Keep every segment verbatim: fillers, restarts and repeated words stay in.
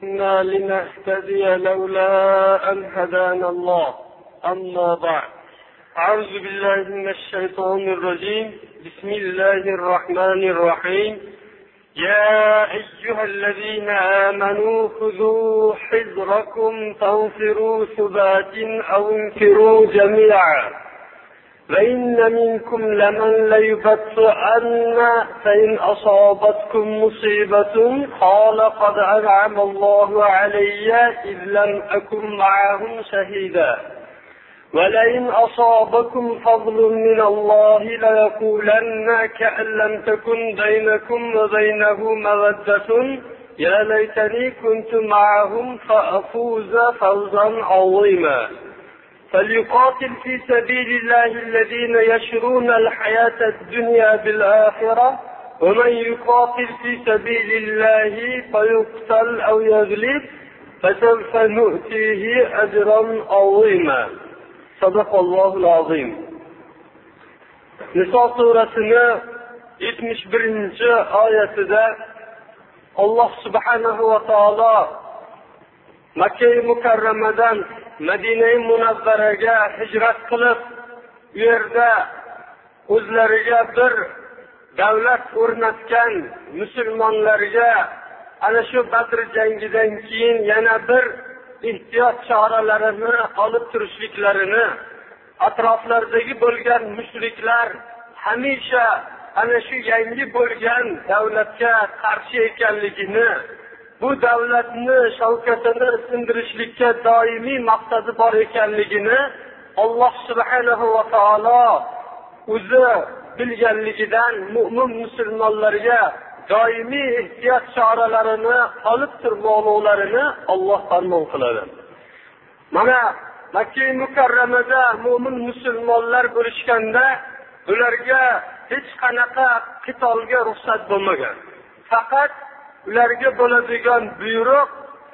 إنا لنهتدي لولا أن هدانا الله. أما بعد، أعوذ بالله من الشيطان الرجيم. بسم الله الرحمن الرحيم. يا أيها الذين آمنوا خذوا حذركم فانفروا ثبات أو انفروا جميعا وإن منكم لمن ليبطئن فإن أصابتكم مصيبة قال قد أنعم الله علي إذ لم أكن معهم شهيدا ولئن أصابكم فضل من الله ليقولن كأن لم تكن بينكم وبينه مودة يا ليتني كنت معهم فأفوز فوزا عظيما. فليقاتل في سبيل الله الذين يشرون الحياة الدنيا بالآخرة ومن يقاتل في سبيل الله فيقتل أو يغلب فسوف نؤتيه أجرا عظيما. صدق الله العظيم. Nisa surasini yetmish birinchi oyatida Alloh subhanahu va taolo Makka-i Mukarramadan Madina-i Munavvaraga hijrat qilib, u yerda o'zlariga bir davlat o'rnatgan musulmonlarga ana shu Badr jangidan keyin yana bir ehtiyot choralarini olib turishliklarini, atroflardagi bo'lgan mushriklar hamisha ana shu yangi bo'lgan davlatga qarshi ekanligini, bu davlatni shavkatini sindirishlikka doimiy maqsadi bor ekanligini Alloh subhanahu va taolo o'zi bilganligidan mo'min musulmonlarga doimiy ehtiyot choralarini olib turmoqlarini Alloh farmon qiladi. Mana Makka-i Mukarramada mo'min musulmonlar bo'lishganda ularga hech qanaqa qitolga ruxsat bo'lmagan. Faqat ularga bo'ladigan buyruq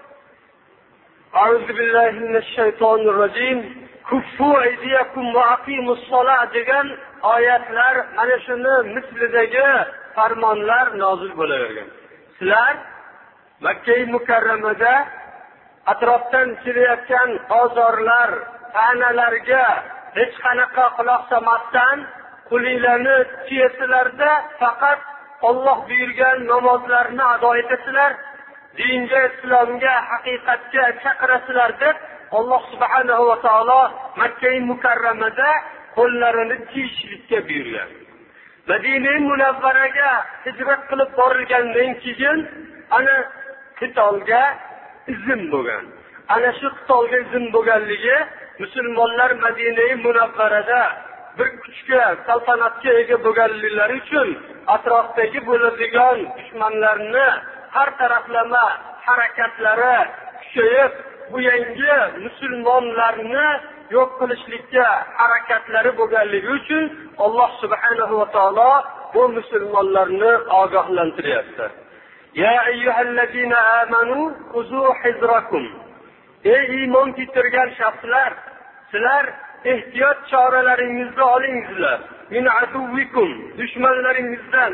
A'udhu billahi minash shaytonir rojim kuffu aydiyakum va aqimus solat degan oyatlar mana shuni mislidagi farmonlar nozil bo'lavergan. Sizlar Makka-i Mukarramada atrofdan kelayotgan ozorlar, ta'nalarga hech qanaqa quloq solmasdan qo'linglarni tiyasizlarda faqat Alloh buyurgan namozlarni ado etasizlar, dinga, islomga, haqiqatga chaqirasizlar deb Alloh subhanahu va taolo Makka-i Mukarramada qo'llarini tiyishlikka buyurgan. Madina-i Munavvaraga hijrat qilib borilgandan keyin ana qitolga izn bo'lgan. Ana shu qitolga izn bo'lganligi musulmonlar Madina-i Munavvarada bir kuchga, saltanatga ega bo'lganliklari uchun atrofdagi bo'ladigan dushmanlarni har taraflama harakatlari kuchayib, bu yangi musulmonlarni yo'q qilishlikka harakatlari bo'lganligi uchun Alloh subhanahu va taolo bu musulmonlarni ogohlantiryapti. Ya ayyuhallazina amanu khuzu hizrakum. Ey iymon keltirgan shaxslar, sizlar ehtiyot choralaringizni olingizlar. Min aduvikum, dushmanlaringizdan.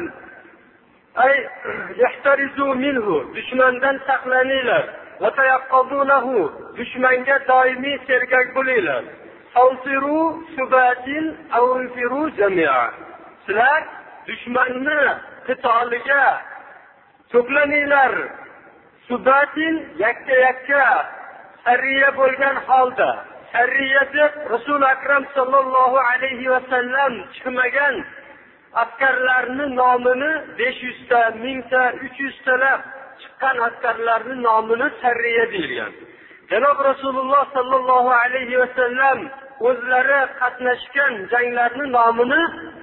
Ay yahtarizu minhu, dushmandan saqlaninglar. Va tayaqqudunahu, dushmanga doimiy sergak bo'linglar. Fanfiru subatin aw infiru jami'a. Sizlar dushmanni qitoliga to'planinglar. Subatin yakka-yakka sarriya bo'lgan holda. Sarriya deb Rasul akram sallallohu alayhi va sallam chiqmagan askarlarning nomini besh yuz ta, ming ta, uch yuz talab chiqqan askarlarning nomini sarriya deyilgan. Janob Rasululloh sallallohu alayhi va sallam o'zlari qatnashgan janglarning nomini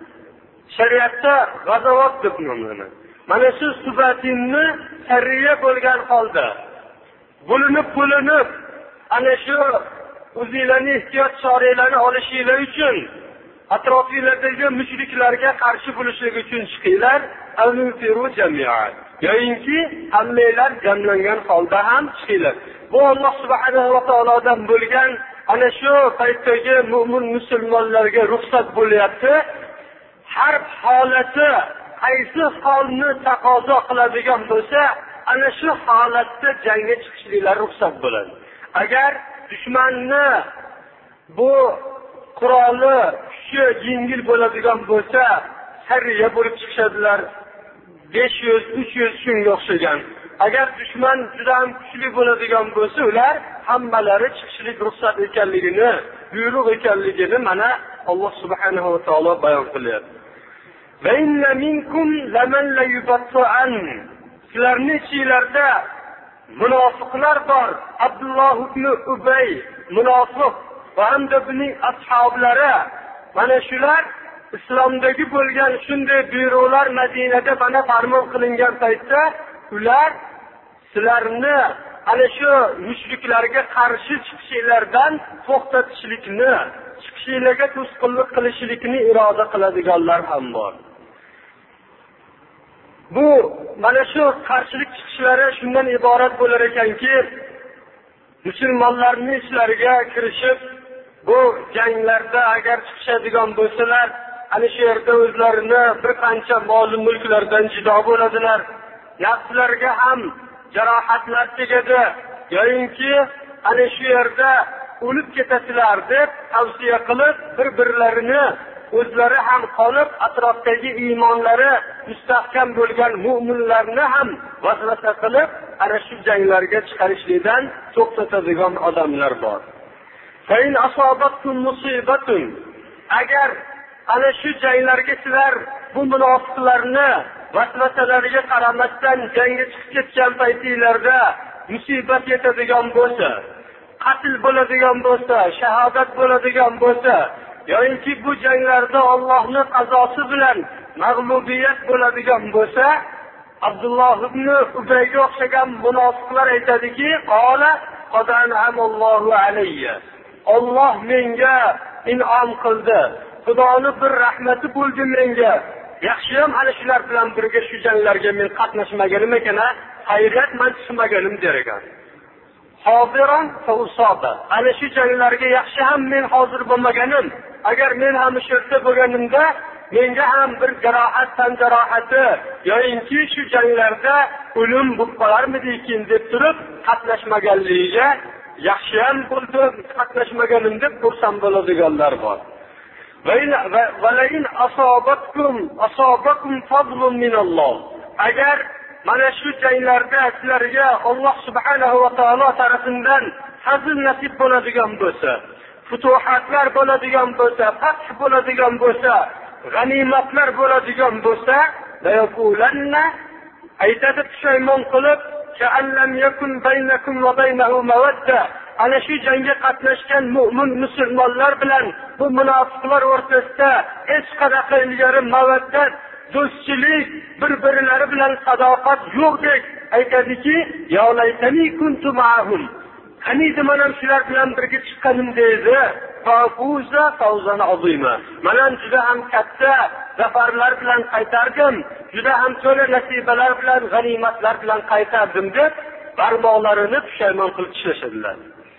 shariatda g'azavot deb nomlanadi. Mana shu subatinni sarriya bo'lgan holda bo'linib bo'linib ana shu o'zingizlarning ehtiyot choralarini olishinglar uchun atrofinglardagi mushriklarga qarshi bo'lishlik uchun chiqinglar. Al-munfiru jami'an. Yo'inki hammanglar jamlangan holda ham chiqinglar. Bu Alloh subhanahu va taolodan bo'lgan ana shu paytdagi mo'min musulmonlarga ruxsat bo'lyapti. Harb holati qaysi holni taqozo qiladigan bo'lsa, ana shu holatda jangga chiqishliklari ruxsat bo'ladi. Agar dushmanni bu quroli kuchi yengil bo'ladigan bo'lsa, sariya bo'lib chiqishadilar. besh yuz uch yuz shunga o'xshagan. Agar dushman juda ham kuchli bo'ladigan bo'lsa, ular hammalari chiqishlik ruxsat ekanligini, buyruq ekanligini mana Alloh subhanahu va taolo bayon qilyapti. Va inna minkum laman la yubatta'an. Sizlarning ichingizda munofiqlar bor. Abdulloh ibn Ubay munofiq va hamda uning ashablari. Mana shular islomdagi bo'lgan shunday buyruqlar Madinada mana farmon qilingan paytda ular sizlarni ana shu mushriklarga qarshi chiqishlardan to'xtatishlikni, chiqishlarga to'sqinlik qilishlikni iroda qiladiganlar ham bor. Bu mana shu qarshilik chiqishlari shundan iborat bo'lar ekanki, musulmonlarning ishlariga kirishib, bu janglarda agar chiqishadigan bo'lsalar, ana shu yerda o'zlarini bir qancha mol mulklardan jido bo'ladilar. Nafslariga ham jarohatlar tegadi, yo'inki ana shu yerda o'lib ketasizlar deb tavsiya qilib, bir-birlarini o'zlari ham qolib, atrofdagi iymonlari mustahkam bo'lgan mu'minlarni ham vasvasa qilib, ana shu janglarga chiqarishlikdan to'xtatadigan odamlar bor. Fain asobatkum musibatun. Agar ana shu janglarga sizlar bu munofiqlarni vasvasalariga qaramasdan jangga chiqib ketgan paytinglarda musibat yetadigan bo'lsa, qatl bo'ladigan bo'lsa, shahodat bo'ladigan bo'lsa, yo'inki bu janglarda Allohning qazosi bilan mag'lubiyat bo'ladigan bo'lsa, Abdulloh ibn Ubayga o'xshagan munofiqlar aytadiki, qola qadanamullohu alayya. Alloh menga in'om qildi. Xudoning bir rahmati bo'ldi menga. Yaxshi ham ana shular bilan birga shu janglarga men qatnashmaganim ekan, xayriyat men tushmaganim der ekan. Hodiran fa usaba. Ana shu janglarga yaxshi ham men hozir bo'lmaganim. Agar men ham shu yerda bo'lganimda, menga ham bir jarohat, tan jarohati yo'inki shu janglarda o'lim bo'lib qolarmidi-ekin deb turib qatnashmaganligiga yaxshi ham bo'ldi, qatnashmaganim deb xursand bo'ladiganlar bor. Valain asobatkum asobakum fadlun minalloh. Agar mana shu janglarda sizlarga Alloh subhanahu va taolo tarafidan fazl nasib bo'ladigan bo'lsa, futuhatlar bo'ladigan bo'lsa, fath bo'ladigan bo'lsa, g'animatlar bo'ladigan bo'lsa, la yaqulanna aytadi pushaymon qilib, ka'allam yakun baynakum va baynahu mawadda. Ana shu jangga qatnashgan mu'min musulmonlar bilan bu munofiqlar o'rtasida hech qanaqa ilgari mawaddat, do'stchilik, bir-birlari bilan sadoqat yo'qdek aytadiki, ya laytani kuntu ma'hum. Qaniydi mana shular bilan birga chiqqanim deydi. Fafuza fawzan azima. Mana juda ham katta zafarlar bilan qaytardim, juda ham to'la nasibalar bilan, g'animatlar bilan qaytardim deb barmoqlarini pushaymon qilib tishlashadilar.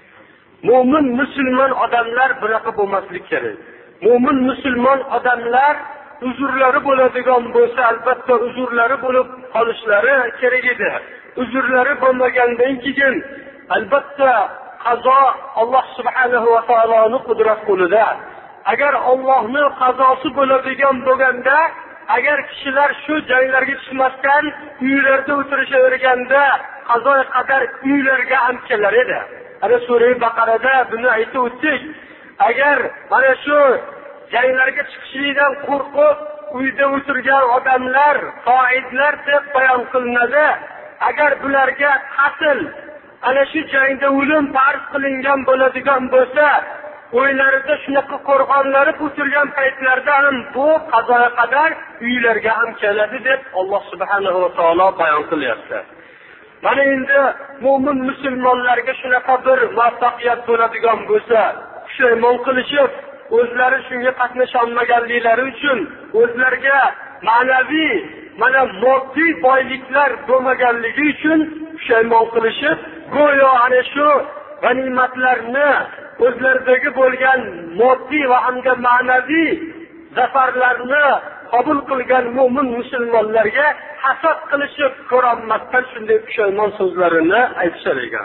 Mo'min musulmon odamlar bunaqa bo'lmaslik kerak. Mo'min musulmon odamlar uzurlari bo'ladigan bo'lsa, albatta uzurlari bo'lib qolishlari kerak edi. Uzurlari bo'lmagandan keyin albatta qazo Alloh subhanahu va taoloning qudrat qo'lida. Agar Allohning qazosi bo'ladigan bo'lganda, agar kishilar shu janglarga chiqmasdan uylarida o'tirishaverganda, qazo qadar uylarga ham kelar edi. Ana Sura Baqarada buni aytib o'tdik. Agar mana shu janglarga chiqishlikdan qo'rqib uyda o'tirgan odamlar, qoidlar deb bayon qilinadi. Agar bularga qatl, ana shu jangda o'lim farz qilingan bo'ladigan bo'lsa, o'ylarida shunaqa qo'rg'onlari o'tirgan paytlarda ham bu qazoga qadar uylarga ham keladi deb Alloh subhanahu va taolo bayon qilyapti. Mana endi mu'min musulmonlarga shunaqa bir muvaffaqiyat bo'ladigan bo'lsa, pushaymon qilishib, o'zlari shunga qatnasha olmaganliklari uchun o'zlariga ma'naviy, mana moddiy boyliklar bo'lmaganligi uchun pushaymon qilishib, go'yo ana shu g'animatlarni, o'zlaridagi bo'lgan moddiy va hamda ma'naviy zafarlarni qabul qilgan mu'min musulmonlarga hasad qilishib ko'rolmasdan shunday pushaymon so'zlarini aytishar ekan.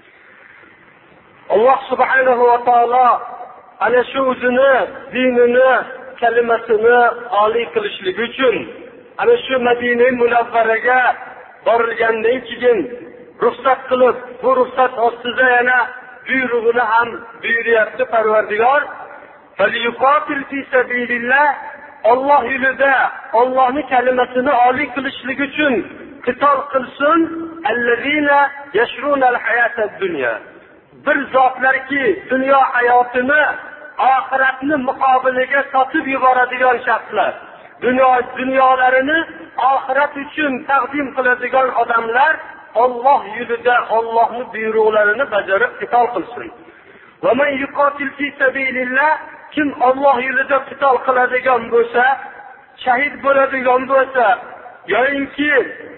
Alloh subhanahu va taolo ana shu o'zini dinini kalimasini oliy qilishlik uchun ana shu Madina Munavvaraga borilgandan keyin ruxsat qilib, bu ruxsat ostida yana buyrug'ini ham buyuryapti Parvardigor. Falyuqatil fi sabilillah, Alloh yo'lida Allohning kalimasini oliy qilishlik uchun qitol qilsin. Allazina yashruna al-hayata ad-dunya. Bir zotlarki dunyo hayotini oxiratni muqobiliga sotib yuboradigan shaxslar, dunyo dunyolarini oxirat uchun taqdim qiladigan odamlar Alloh yo'lida Allohning buyruqlarini bajarib qitol qilsin. Va man yuqatil fi sabilillah, kim Alloh yo'lida qitol qiladigan bo'lsa, shahid bo'ladigan bo'lsa, yo'inki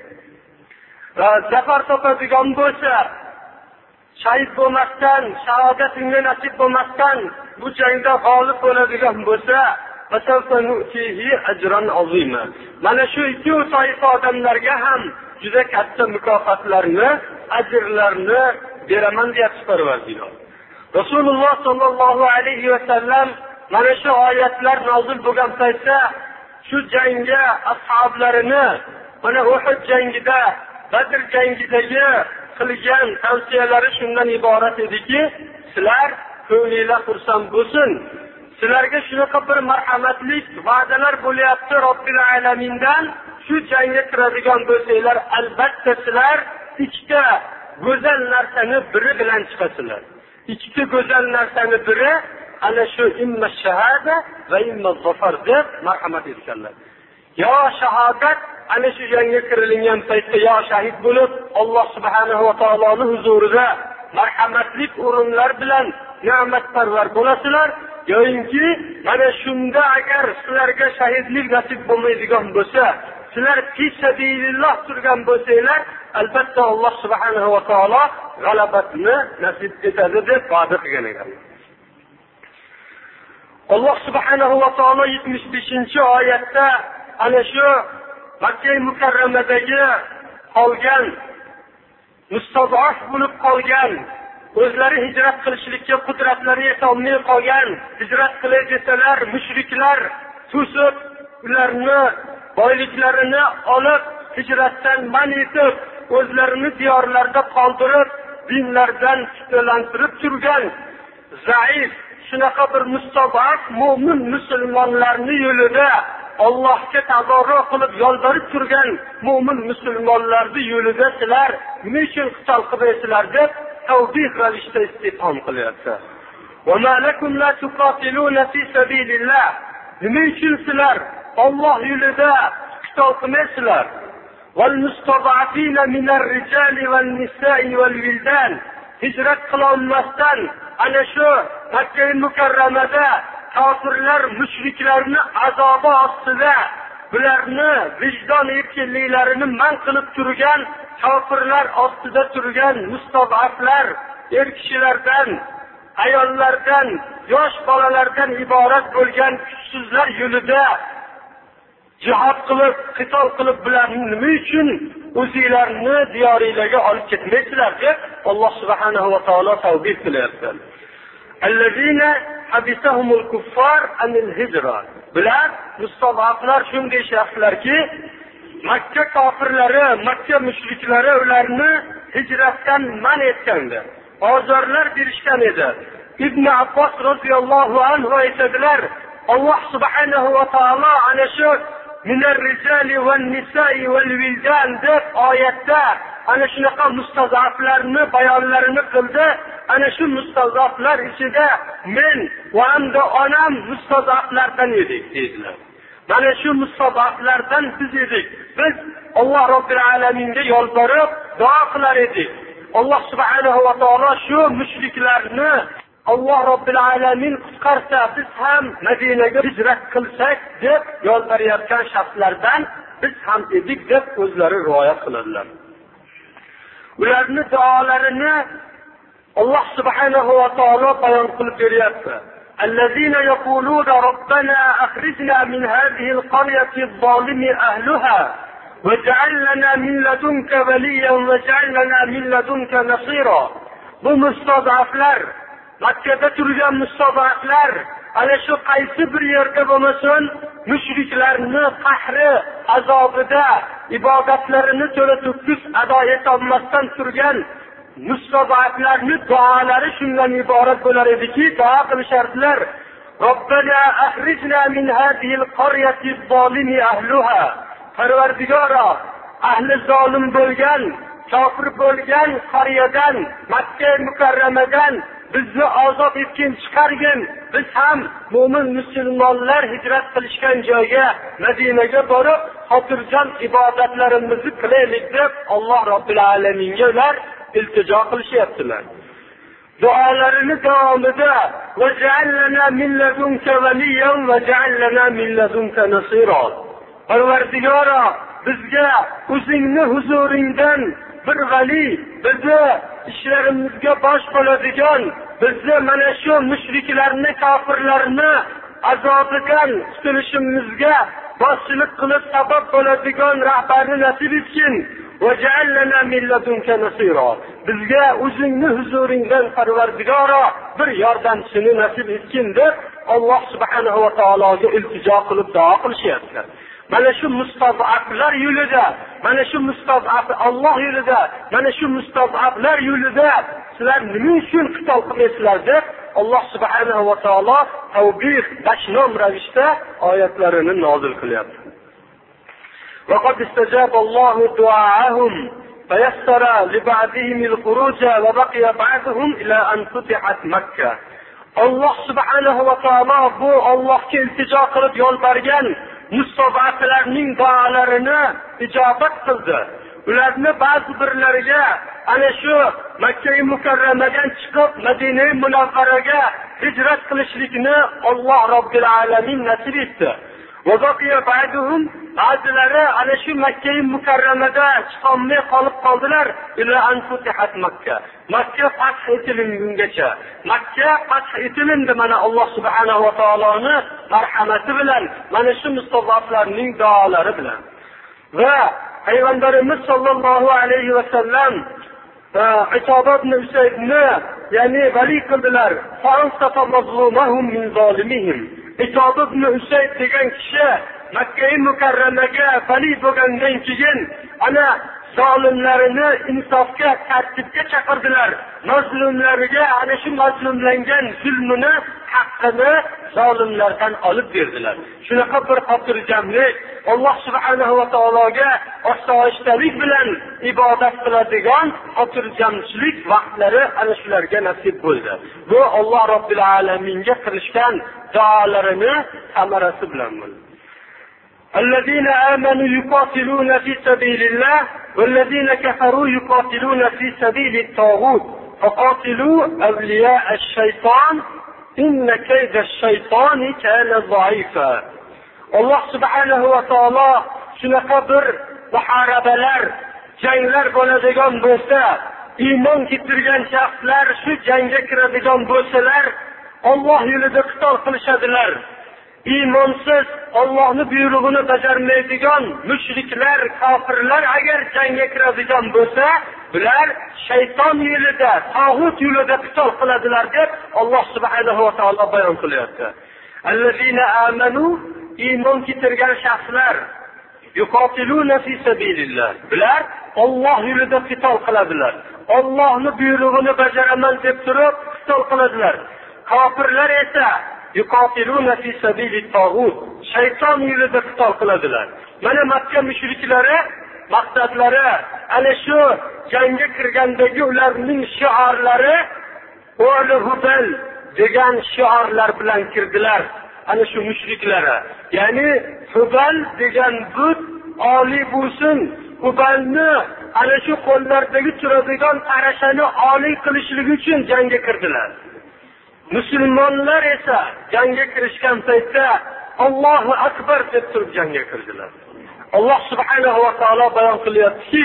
zafar topadigan bo'lsa, shahid bo'lmasdan, shahodat unga nasib bo'lmasdan bu jangda g'olib bo'ladigan bo'lsa, mana shu ikki toifa odamlarga ham juda katta mukofotlarni, ajrlarni beraman deyapti Parvardigor. Rasululloh sollallohu alayhi va sallam mana shu oyatlar nozil bo'lgan paytda shu jangga ashoblarini mana Uhud jangida, Badr jangidagi qilgan tavsiyalari shundan iborat ediki, sizlar ko'nglingiz xursand bo'lsin. Sizlarga shunaqa bir marhamatlik va'dalar bo'lyapti Robbil alamindan. Shu jangga kiradigan bo'lsanglar, albatta sizlar ikkita go'zal narsani biri bilan chiqasizlar. Ikkita go'zal narsani biri ana shu imma shahada va imma zafar deb marhamat etganlar. Yo shahodat, ana shu jangga kirilgan paytda yo shahid bo'lib Alloh subhanahu va taoloning huzurida marhamatlik o'rinlar bilan ne'matparvar bo'lasizlar, yo'inki mana shunda agar sizlarga shahidlik nasib bo'lmaydigan bo'lsa, sizlar fi sabilillah turgan bo'lsanglar, albatta Alloh subhanahu va taolo g'alabatni nasib etadi deb va'da qilgan ekan. Alloh subhanahu va taolo yetmish beshinchi oyatda ana shu Makka mukarramadagi qolgan, mustadaf bo'lib qolgan, o'zlari hijrat qilishlikka qudratlari yetolmay qolgan, hijrat qilay desalar mushriklar to'sib, ularni boyliklarini olib, hijratdan man etib, o'zlarini diyorlarda qoldirib, dinlardan fitnalantirib turgan zaif, shunaqa bir mustadaf mu'min musulmonlarning yo'lida Allohga tazarru qilib yolborib turgan mu'min musulmonlarning yo'lida sizlar nima uchun qitol qilaysizlar deb tavbih ravishda istifhom qilyapti. Va ma lakum la tuqatiluna fi sabilillah. Nima uchun sizlar Alloh yo'lida qitol qilmaysizlar? Wal mustad'afina minar rijali wan nisa'i wal wildan. Hijrat qila olmasdan ana shu Makka mukarramada kofirlar, mushriklarni azobi ostida bularni vijdon erkinliklarini man qilib turgan kofirlar ostida turgan mustad'aflar, er kishilardan, ayollardan, yosh bolalardan iborat bo'lgan kuchsizlar yo'lida jihad qilib, qitol qilib bularni nima uchun o'zinglarni diyoringlarga olib ketmaysizlar deb Alloh subhanahu va taolo tavbih qilyapti. Allazina habisahumul kuffar anil hijra. Bular mustad'aflar shunday shaxslarki, Makka kofirlari, Makka mushriklari ularni hijratdan man etgandi. Ozorlar berishgan edi. Ibn Abbos roziyallohu anhu aytadilar, Alloh subhanahu va taolo ana shu minar rijali wan nisa'i wal wildan deb oyatda ana shunaqa mustazaflarni bayonlarini qildi. Ana shu mustazaflar ichida men va hamda onam mustazaflardan edik dedilar. Mana shu mustazaflardan biz edik. Biz Alloh Robbil alaminga yolborib duo qilar edik. Alloh subhanahu va taolo shu mushriklarni Alloh Robbil alamin qutqarsa biz ham Madinaga hijrat qilsak deb yolborayotgan shaxslardan biz ham edik deb o'zlari rivoyat qiladilar. Ularning duolarini Alloh subhanahu va taolo bayon qilib beryapti. الذين يقولون ربنا أخرجنا من هذه القرية الظالم أهلها واجعل لنا من لدنك وليا واجعل لنا من لدنك نصيرا. Bu mustadaflar, Makkada turgan mustadaflar ana shu qaysi bir yerda bo'lmasin, mushriklarni qahri azobida ibodatlarini to'la to'kis ado etolmasdan turgan mustadaflarning duolari shundan iborat bo'lar ediki, duo qilishardilar: Robbana akhrijna min hadhihi al-qaryati az-zalimi ahliha. Parvardigoro, ahli zolim bo'lgan, kofir bo'lgan qariyadan, Makka mukarramadan bizni ozod etgin, chiqargin. Biz ham mo'min musulmonlar hijrat qilishgan joyga, Madinaga borib, xotirjam ibodatlarimizni qilaylik deb Alloh Robbil alaminga ular iltijo qilishyaptilar. Duolarini davomida vaj'al lana min ladunka valiyyan vaj'al lana min ladunka nasira. Parvardigoro, bizga o'zingni huzuringdan bir vali, bizni ishlarimizga bosh bo'ladigan, bizni mana shu mushriklarni, kofirlarni azobidan qutulishimizga boshchilik qilib sabab bo'ladigan rahbarni nasib etgin. وَجَعَلْ لَنَا مِنْ لَدُنْكَ نَصِيرًا. Bizga o'zingni huzuringdan Parvardigoro bir yordamchini nasib etgin deb Alloh subhanahu va taologa iltijo qilib duo qilishyaptilar. Mana shu mustazaflar yo'lida, mana shu mustazaf Alloh yo'lida, mana shu mustazaflar yo'lida sizlar nima uchun qital qilasizlar deb Alloh subhanahu va taolo tavbih bashnom ravishda oyatlarini nozil qilyapti. وقد استجاب الله دعاءهم فيسر لبعضهم الخروج وبقي بعضهم إلى أن فتحت مكة. Alloh subhanahu va taolo bu Allohga iltijo qilib yo'lbargan mustazaflarning duolarini ijobat qildi. Ularni ba'zi birlariga ana shu Makka mukarramadan chiqib Madina munavvaraga hijrat qilishlikni Alloh Robbil alamin nasib etdi. Va baqiya ba'duhum, ba'zilari ana shu Makka mukarramada chiqolmay qolib qoldilar. Ila an futihat Makka. Makka fath etilgungacha. Makka fath etilindi mana Alloh subhanahu va taoloning marhamati bilan, mana shu mustazaflarning duolari bilan. Va Payg'ambarimiz sollallohu alayhi va sallam Itobat ibn Usaydni ya'ni vali qildilar. Fa'ansafa mazlumahum min zolimihim. Itobat ibn Usayd degan kishi Makka mukarramaga vali bo'lgandan keyin ana zolimlarini insofga, tartibga chaqirdilar. Mazlumlarga ana shu mazlumlangan zulmini, haqqini zolimlardan olib berdilar. Shunaqa bir xotirjamlik, Alloh subhanahu va taologa osoyishtalik bilan ibodat qiladigan xotirjamchilik vaqtlari ana shularga nasib bo'ldi. Bu Alloh Robbil alaminga qilishgan duolarining samarasi bilan bo'ldi. الذين آمنوا يقاتلون في سبيل الله والذين كفروا يقاتلون في سبيل الطاغوت فقاتلوا أولياء الشيطان إن كيد الشيطان كان ضعيفا. الله سبحانه وتعالى shunaqa bir muharabalar, janglar bo'ladigan bo'lsa, iymon keltirgan shaxslar shu jangga kiradigan bo'lsalar, Alloh yo'lida qital qilishadilar. Iymonsiz, Allohning buyrug'ini bajarmaydigan mushriklar, kofirlar agar jangga kiradigan bo'lsa, ular shayton yo'lida, tog'ut yo'lida qital qiladilar deb Alloh subhanahu va taolo bayon qilyapti. Allazina amanu, iymon keltirgan shaxslar, yuqatiluna fi sabilillah. Ular Alloh yo'lida qital qiladilar. Allohning buyrug'ini bajaraman deb turib qital qiladilar. Kofirlar esa yuqatiluna fi sabilit taghut, shayton yo'lida qital qiladilar. Mana Makka mushriklari maqsadlari ana shu jangga kirgandagi ularning shiorlari o'li hubal degan shiorlar bilan kirdilar. Ana shu mushriklari, ya'ni hubal degan but oliy bo'lsin, hubalni ana shu qo'llardagi turadigan qarashani oliy qilishlik uchun jangga kirdilar. Musulmonlar esa jangga kirishgan paytda Allohu akbar deb turib jangga kirdilar. Alloh subhanahu va taolo bayon qilyaptiki,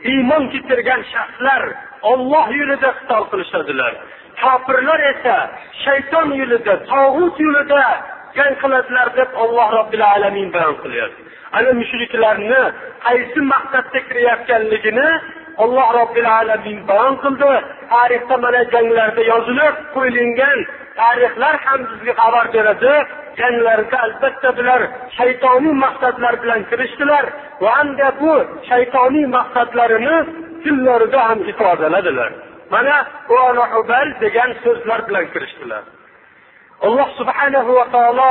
iymon keltirgan shaxslar Alloh yo'lida qital qilishadilar. Kofirlar esa shayton yo'lida, tog'ut yo'lida jang qiladilar deb Alloh Robbil alamin bayon qilyapti. Ana mushriklarni qaysi maqsadda kirayotganligini Alloh Robbil alamin bayon qildi. Tarixda mana janglarda yozilib qo'yilgan tarixlar ham bizga xabar beradi. Janglarda albatta bular shaytoniy maqsadlar bilan kirishdilar va hamda bu shaytoniy maqsadlarini tillarida ham ifodaladilar. Mana Qur'on Hubal degan so'zlar bilan kirishdilar. Alloh subhanahu va taolo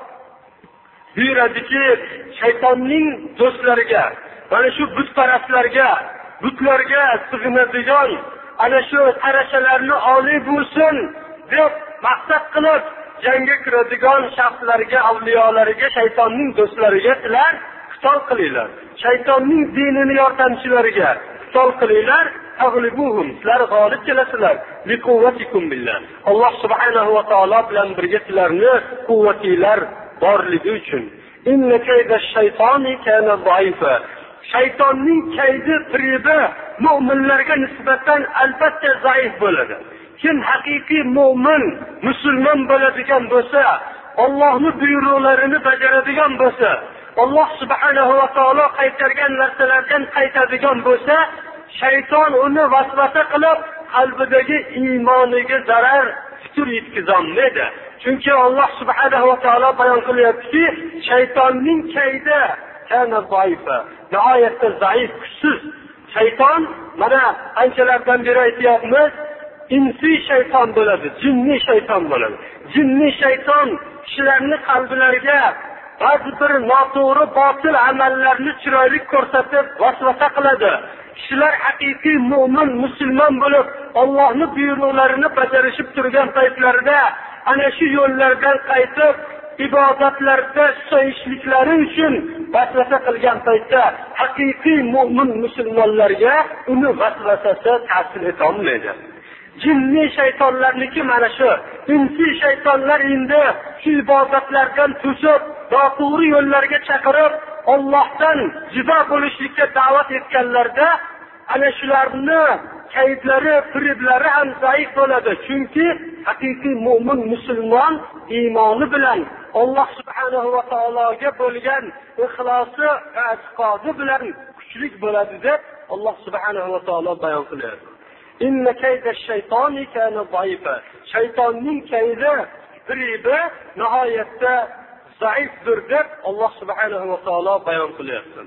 buyuradiki, shaytonning do'stlariga, mana shu butparastlarga, butlarga sig'inadigan ana shu tarashalarni oliy bo'lsin deb maqsad qilib jangga kiradigan shaxslarga, avliyolariga, shaytonning do'stlariga sizlar qitol qilinglar. Shaytonning dinini yordamchilariga qitol qilinglar. Taglibuhum, sizlar g'olib kelasizlar. Liquvvatikum billah. Alloh subhanahu va taolo bilan birga sizlarni quvvatinglar borligi uchun. Inna kaydash shaytoni kana za'ifa. Shaytonning kaydi, firibi mu'minlarga nisbatan albatta zaif bo'ladi. Kim haqiqiy mu'min, musulmon bo'ladigan bo'lsa, Allohning buyruqlarini bajaradigan bo'lsa, Alloh subhanahu va taolo qaytargan narsalardan qaytadigan bo'lsa, shayton uni vasvasa qilib qalbidagi iymoniga zarar fikr yetkazolmaydi. Chunki Alloh subhanahu va taolo bayon qilyaptiki, shaytonning kaydi kana zaifa, nihoyatda zaif, kuchsiz. Shayton mana anchalardan beri aytyapmiz, insiy shayton bo'ladi, jinniy shayton bo'ladi. Jinniy shayton kishilarning qalblariga ba'zi bir noto'g'ri, botil amallarni chiroyli ko'rsatib vasvasa qiladi. Kishilar haqiqiy mu'min, musulmon bo'lib, Allohning buyruqlarini bajarishib turgan paytlarida ana shu yo'llardan qaytib, ibodatlarda so'yishliklari uchun vasvasa qilgan paytda haqiqiy mu'min musulmonlarga uni vasvasasi ta'sir eta olmaydi. Jinniy shaytonlarniki mana shu. Insiy shaytonlar endi shu ibodatlardan to'sib, noto'g'ri yo'llarga chaqirib, Allohdan judo bo'lishlikka da'vat etganlarda ana shularni kaydlari, firiblari ham zaif bo'ladi. Chunki haqiqiy mu'min musulmon iymoni bilan Alloh subhanahu va taologa bo'lgan ixlosi va e'tiqodi bilan kuchli bo'ladi deb Alloh subhanahu va taolo bayon qilyapti. Inna kaydash shaytoni kana zaifa. Shaytonning kaydi, firibi nihoyatda zaifdir deb Alloh subhanahu va taolo bayon qilyapti.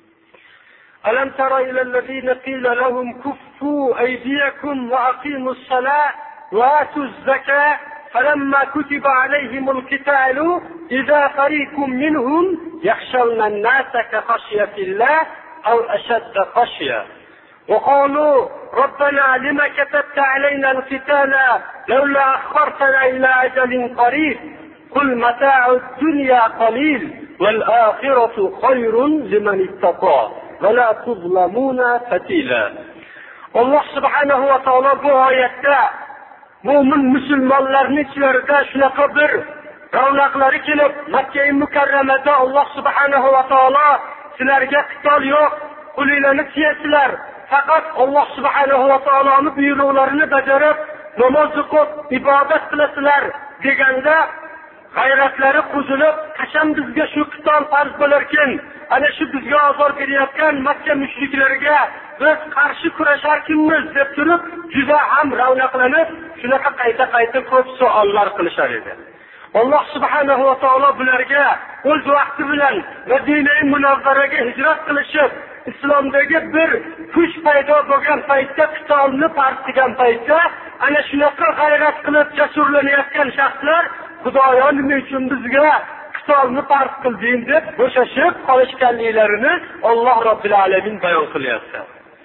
Alam tara ila allazina qila lahum kuffu aydiyakum wa aqimus salah wa atuz zakah falamma kutiba alayhimul qitalu idza fariqun minhum yakhshawna an-nasa ka khashyatillah aw ashadda khashya وقالوا ربنا لما كتبت علينا القتال لولا أخرتنا إلى أجل قريب قل متاع الدنيا قليل والآخرة خير لمن اتقى ولا تظلمون فتيلا. الله سبحانه وتعالى bu oyatda mu'min musulmonlarning ichlarida shunaqa bir ravnaqlari kelib, Makka mukarramada Alloh subhanahu va taolo sizlarga qitol yo'q, qulinglarni tiyasizlar, faqat Alloh subhanahu va taoloning buyruqlarini bajarib, namoz o'qib, ibodat qilasizlar deganda g'ayratlari qo'zilib, qachon bizga shu qitol farz bo'larkan, ana shu bizga ozor berayotgan Makka mushriklariga biz qarshi kurasharkimiz deb turib, juda ham ravnaqlanib, shunaqa qayta-qayta ko'p savollar qilishar edi. Alloh subhanahu va taolo bularga o'z vaqti bilan Madina Munavvaraga hijrat qilishib, islomdagi bir kuch paydo bo'lgan paytda, qitolni farz qilgan paytda, ana shunaqa g'ayrat qilib jasurlanayotgan shaxslar Xudoyo nima uchun bizga qitolni farz qilding deb bo'shashib qolishganliklarini Alloh Robbil alamin bayon qilyapti.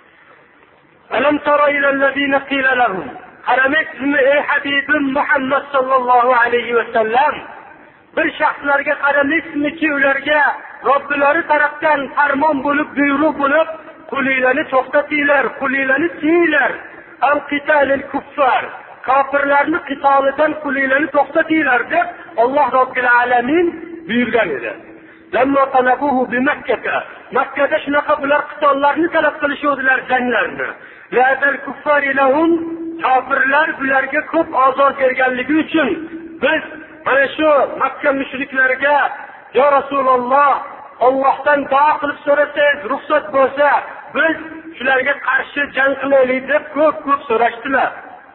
Alam tara ila allazina qila lahum, qaramaysiz-mi ey Habibim Muhammad sallallohu alayhi va sallam, bir shaxslarga qaramaysizmi-ki ularga Robbilari tarafdan farmon bo'lib, buyruq bo'lib, qulinglarni to'xtatinglar, qulinglarni tiyinglar, al qitalil kuffar, kofirlarni qitolidan qulinglarni to'xtatinglar deb Alloh Robbil alamin buyurgan edi. lamma talabuhu bi Makkah. Makkada shunaqa bular qitonlarni talab qilishuvdilar janglarni. La'al kuffari lahum, kofirlar bularga ko'p ozor berganligi uchun biz mana shu Makka mushriklariga yo Rasululloh Allohdan duo qilib so'rasangiz ruxsat bo'lsa biz shularga qarshi jang qilaylik deb ko'p ko'p so'rashdilar.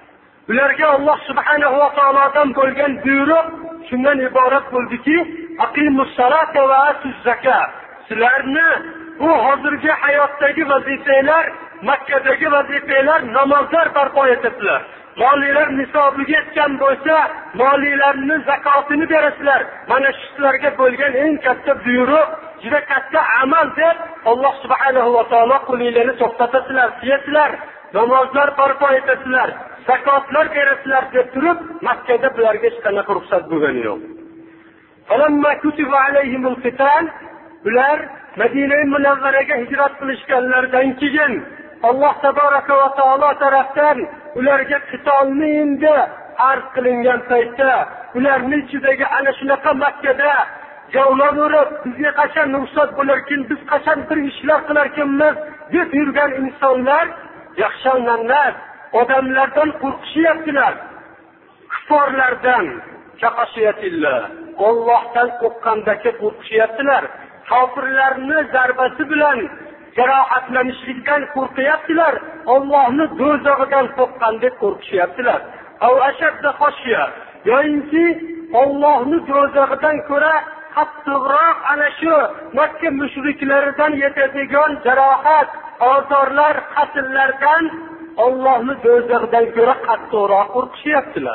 Ularga Alloh subhanahu va taolodan bo'lgan buyruq shundan iborat bo'ldiki, aqimus salata va atuz zakat. Sizlarni bu hozirgi hayotdagi vazifalar, Makkadagi vazifalar namozlar barpo etibdilar. Molilar nisobiga yetgan bo'lsa, molilarni zakotini berasizlar. Mana shu sizlarga bo'lgan eng katta buyruq, juda katta amal deb Alloh subhanahu va taolo qo'linglarni to'xtatasizlar, siyasizlar, namozlar barpo etasizlar, zakotlar berasizlar deb turib, Makkada bularga hech qanaqa ruxsat bo'lgani yo'q. Falamma kutiba alayhimul qital, ular Madina Munawvaraga hijrat qilishganlaridan keyin Alloh tabaraka va taolo tarafdan ularga qitolni endi arz qilingan paytda ularning ichidagi ana shunaqa Makkada javlanib, bizga qachon ruxsat bo'larkin, biz qachon bir ishlar qilarkanmiz deb yurgan insonlar yaxshilanlar, odamlardan qo'rqishyaptilar. Kuffarlardan, chaqashiyatillah, Allohdan qo'rqqandagi qo'rqishyaptilar. Kofirlarni zarbasi bilan jarohatlanishlikdan qo'rqyaptilar. Allohni do'zaxidan qo'rqqandek qo'rqishyaptilar. Aw ashadda xoshiya, yo'inki Allohni do'zaxidan ko'ra qattiqroq ana shu Makka mushriklaridan yetadigan jarohat, ozorlar, qatllardan Allohni do'zaxidan ko'ra qattiqroq qo'rqishyaptilar.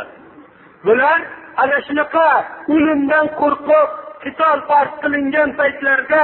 Bular ana shunaqa o'limdan qo'rqib qitol farz qilingan paytlarda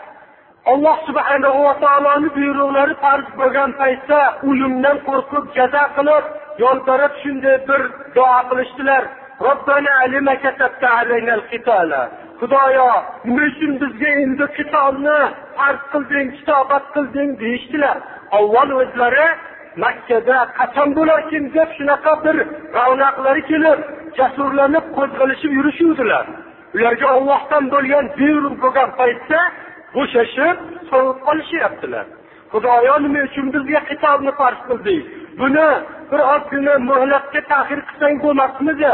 Alloh subhanahu va taoloning buyruqlari farz bo'lgan paytda o'limdan qo'rqib jazo qilib yo'lbarib shunday bir duo qilishdilar. Robbana alima katabta alaynal qitala. Xudoyo, nima uchun bizga endi qitolni farz qilding, kitobat qilding deyishdilar. Avval o'zlari Makkada qachon bo'larkin deb shunaqa bir ravnaqlari kelib, jasurlanib qo'zg'alishib yurishuvdilar. Ularga Allohdan bo'lgan buyruq bo'lgan paytda bo'shashib, so'rab qolishyaptilar. Xudoyo, nima uchun bizga qitolni farz qilding? Buni bir ozgina muhlatga ta'xir qilsang bo'lmasmidi?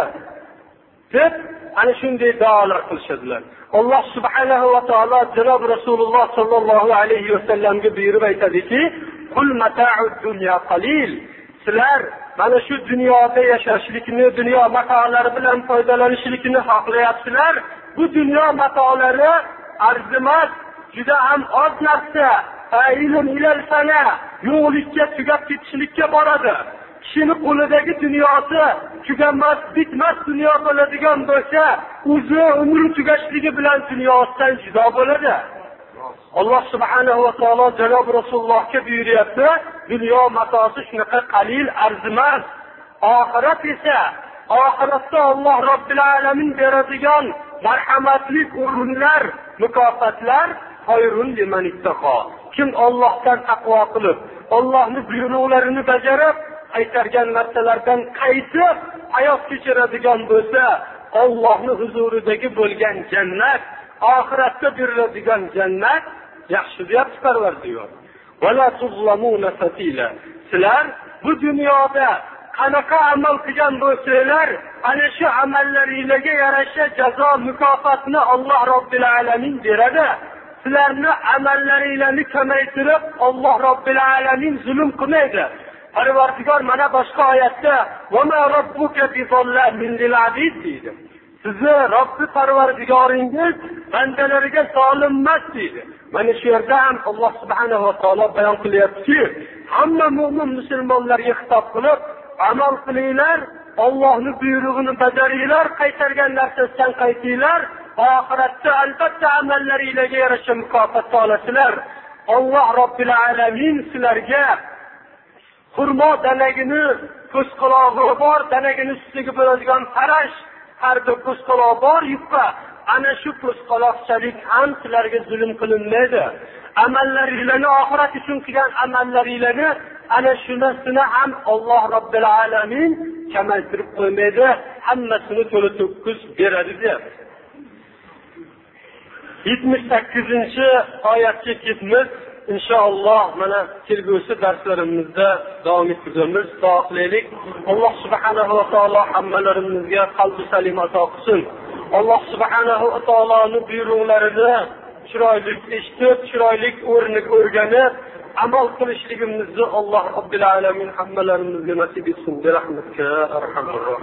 deb ana shunday duolar qilishadilar. Alloh subhanahu va taolo janob Rasululloh sallallohu alayhi va sallamga buyurib aytadiki, "Qul mata'ud dunya qalil." Sizlar mana shu dunyoda yashashlikni, dunyo matoolari bilan foydalanishlikni xohlayapsizlar. Bu dunyo matoolari arzimas, juda ham oz narsa. Ilm ilal sana, yo'qlikka tugab ketishlikka boradi. Kishining qo'lidagi dunyosi tugamas, bitmas dunyo bo'ladigan bo'lsa, o'zi umri tugashligi bilan dunyosidan judo bo'ladi. Alloh subhanahu va taolo janob Rasulullohga buyuryapti, dunyo matosi shunaqa qalil, arzimas. Oxirat esa, oxiratda Alloh Robbil alamin beradigan marhamatli o'rinlar, mukofotlar xoyrun liman ittaqo. Kim Allohdan taqvo qilib, Allohning buyruqlarini bajarib, qaytargan narsalardan qaytib hayot kechiradigan bo'lsa, Allohning huzuridagi bo'lgan jannat, oxiratda beriladigan jannat yaxshi deb Parvardigor. Wala tuzlamuna fatila. Sizlar bu dunyoda qanaqa amal qilgan bo'lsanglar, ana shu amallaringizga yarasha jazo mukofotni Alloh Robbil alamin beradi. Sizlarni amallaringizni kamaytirib Alloh Robbil alamin zulm qilmaydi. Parvardigor mana boshqa oyatda "Va ma robbuka bizollamin lil abid" deydi. Sizni Robbi Parvardigoringiz bandalariga zolim emas deydi. Mana shu yerda ham Alloh subhanahu va taolo bayon qilyapti, hamma mu'min musulmonlarga xitob qilib, amal qilinglar, Allohning buyrug'ini bajaringlar, qaytargan narsasidan qaytinglar, oxiratda albatta amallaringizga yarasha mukofot olasizlar. Alloh Robbil alamin sizlarga xurmo danagini ko'zqulog'i bor, danagini ustiga bo'ladigan farash, har bir ko'zquloq bor yupqa. Ana shu ko'zquloqchalik ham sizlarga zulm qilinmaydi. Amallaringizni, oxirat uchun qilgan amallaringizni ana shunasini ham Alloh Robbil alamin kamaytirib qo'ymaydi, hammasini to'la to'kis beradi deb. yetmish sakkizinchi oyatga ketmiz. İnşallah mana kelgusi darslarimizda davom ettiramiz. Duo qilaylik. Alloh subhanahu va taolo hammalarimizga qalbi salim ato qilsin. Alloh subhanahu va taoloning buyruqlarini chiroyli eshitib, chiroyli o'rniga o'rganib, amal qilishligimizni Alloh Robbil alamin hammalarimizga nasib etsin. Bi rahmatika arhamur